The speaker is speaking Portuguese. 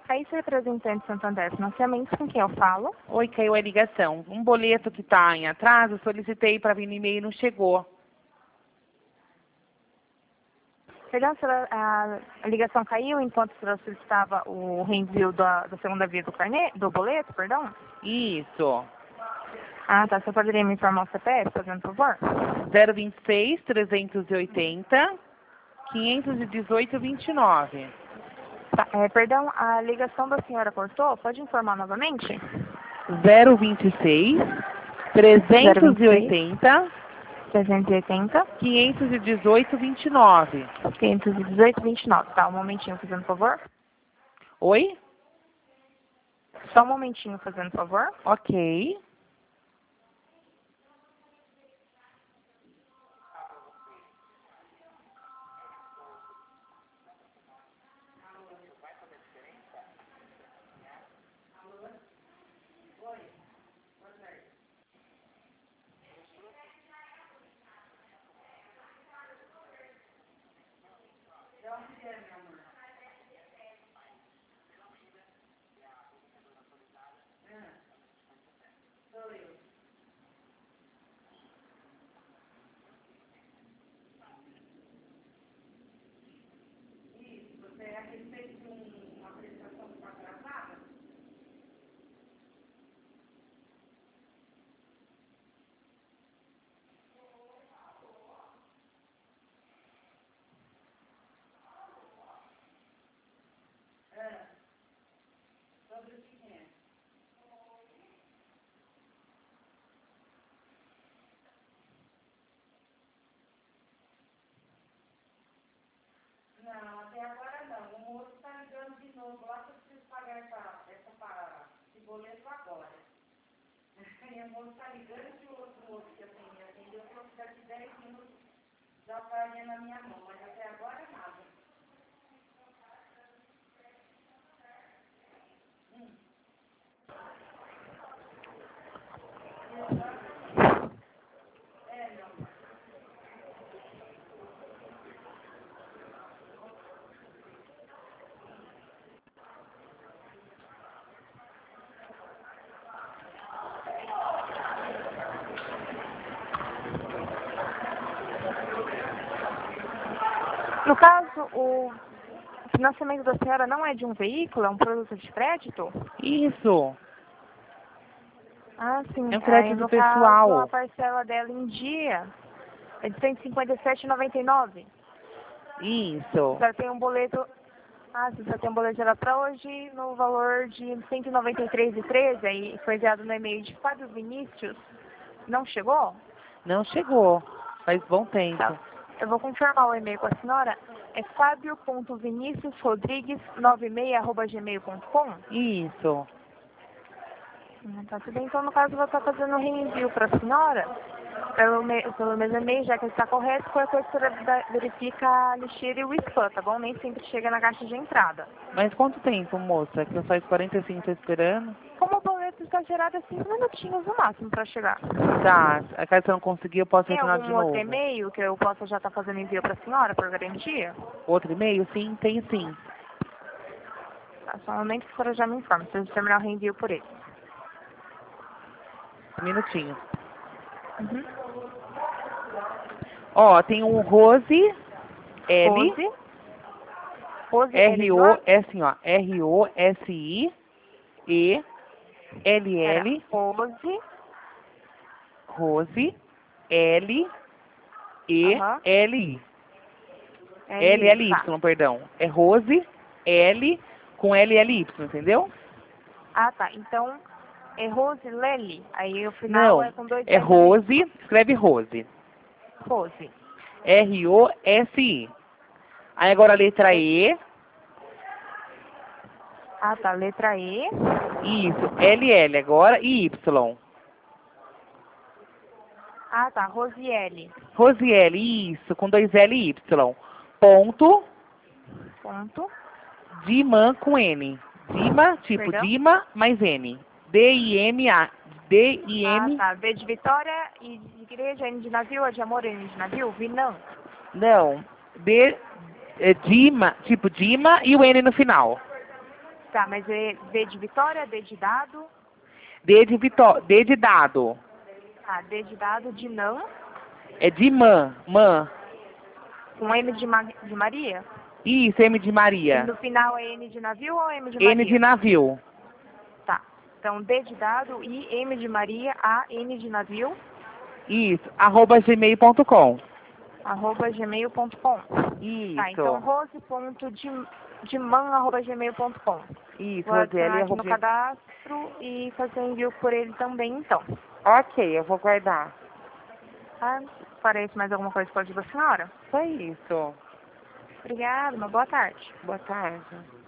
Raíssa, representante Santander Financiamentos, com quem eu falo? Oi, caiu a ligação. Um boleto que está em atraso, solicitei para vir no e-mail e não chegou. Perdão, senhora, a ligação caiu enquanto a senhora solicitava o reenvio da segunda via do boleto, perdão? Isso. Ah, tá. Você poderia me informar o CPF, fazendo favor? 026 380 518 29. Tá, perdão, a ligação da senhora cortou? Pode informar novamente? 026 380 380 518 29. 518 29. Tá, um momentinho, fazendo favor. Oi? Só um momentinho, fazendo favor. Ok. Não, até agora não. O moço está ligando de novo lá que eu preciso pagar esse boleto agora. E o moço está ligando e o outro moço que atendeu falou que daqui 10 minutos já estaria na minha mão, mas até agora nada. No caso, o financiamento da senhora não é de um veículo, é um produto de crédito? Isso. Ah, sim. É um crédito No pessoal. caso, a parcela dela em dia é de R$ 157,99. Isso. Já tem um boleto. Ah, você já tem um boleto dela para hoje no valor de R$ 193,13. Aí foi enviado no e-mail de Fábio Vinícius. Não chegou? Não chegou. Faz bom tempo. Tá. Eu vou confirmar o e-mail com a senhora. É fabio.viniciusrodrigues96@gmail.com. Isso. Tá tudo bem. Então, no caso, eu vou estar fazendo um reenvio para a senhora, pelo mesmo e-mail, já que está correto. Qualquer coisa, a senhora verifica a lixeira e o spam, tá bom? Nem sempre chega na caixa de entrada. Mas quanto tempo, moça? Que eu faz 45 tô esperando. Como o boleto está gerado, é 5 minutinhos no máximo para chegar. Tá. Caso você não conseguir, eu posso Tem retornar de algum novo. outro e-mail que eu possa já estar fazendo envio para a senhora, por garantia? Outro e-mail? Sim, tem sim. Tá, só um momento que a senhora já me informa. Preciso terminar o reenvio por ele. Um minutinho. Uhum. Ó, tem um Rose L. Rose L de R-O, lá? é assim, ó. Era R-O-S-I-E-L-L. Rose. Rose Aham. L-E-L-I. L, tá. L-L-Y, perdão. É Rose L com L-L-Y, entendeu? Ah, tá. Então, é Rose Lely. Aí o final é Não. com dois É L. Rose, escreve Rose. Rose. R-O-S-I. Aí agora a letra E. Ah, tá. Letra E. Isso. L-L agora e Y. Ah, tá. Rosiele. Rosiele, isso, com dois L e Y. Ponto, Ponto. Dima com N. Dima, tipo Perdão? Dima mais N. D-I-M-A. Ah, D-I-M. tá. V de Vitória, I de igreja, N de navio, A de amor, N de navio, Vinã. Não. D, Dima, tipo Dima e o N no final. Tá, mas é D de Vitória, D de dado, D de dado. tá, D de dado, de não, É de man. com M de Maria? Isso, M de E Maria. no final é N de navio ou M de N Maria? de navio. Tá. Então, D de dado, I, M de Maria, A, N de navio, Isso, @gmail.com. @gmail.com. Tá, então Isso. rose.deman@gmail.com. Isso, Vou adicionar Rosieli. aqui no cadastro e fazer envio por ele também, então. Ok, eu vou guardar. Tá? Parece mais alguma coisa que pode ajudar a senhora? Só isso. Obrigada, uma boa tarde. Boa tarde.